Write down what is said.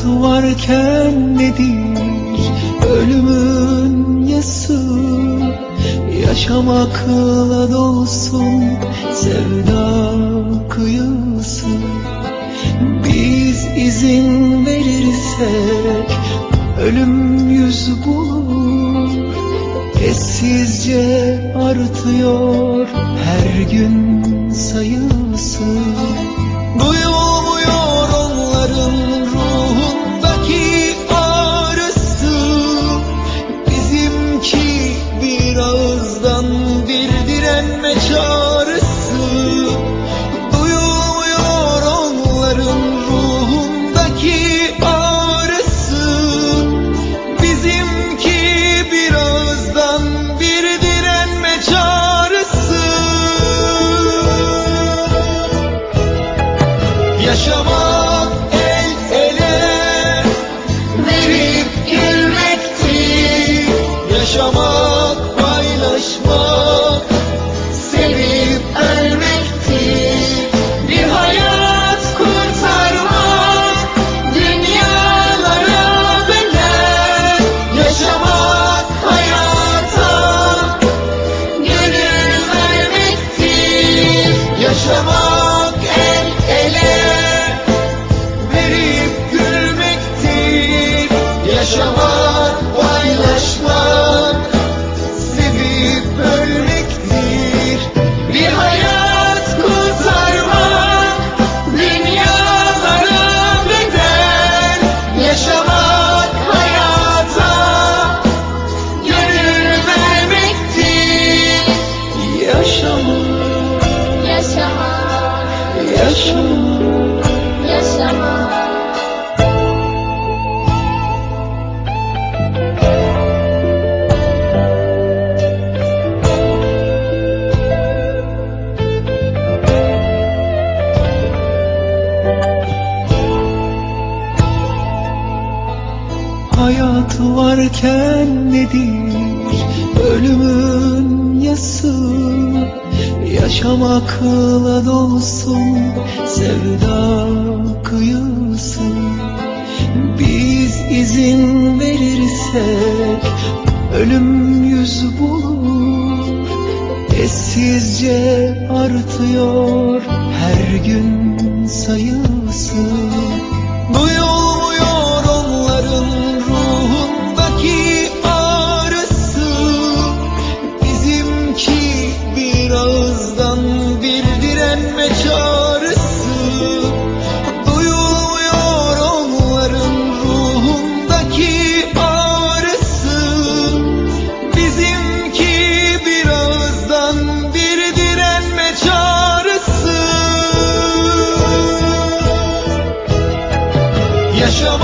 varken nedir ölümün yası? Yaşamakla dolsun sevda kıyısı. Biz izin verirsek ölüm yüz bulur. Eşsizce artıyor her gün sayısı. Duyulmuyor onların ruhundaki ağrısı. Bizimki bir ağızdan bir direnme çağrısı. Duyulmuyor onların ruhundaki ağrısı. Bizimki bir ağızdan bir direnme çağrısı. Yaşamak el ele verip gülmektir. Yaşamak paylaşmak, sevip ölmektir. Bir hayat kurtarmak, dünyalara bedel. Yaşamak hayata gönül vermektir. Yaşamak el ele verip gülmektir. Yaşamak paylaşmak, sevip ölmektir. Bir hayat kurtarmak, dünyalara bedel. Yaşamak hayata gönül vermektir. Yaşamak, Yaşamak, yaşamak. yaşamak. Hayat varken nedir ölümün yası? Yaşamakla dolsun sevda kıyısı. Biz izin verirsek ölüm yüz bulur. Eşsizce artıyor her gün sayısı. Duyulmuyor onların ruhundaki ağrısı. Bizimki bir ağızdan bir direnme çağrısı. Duyulmuyor onların ruhundaki ağrısı. Bizimki bir ağızdan bir direnme çağrısı. Yaşa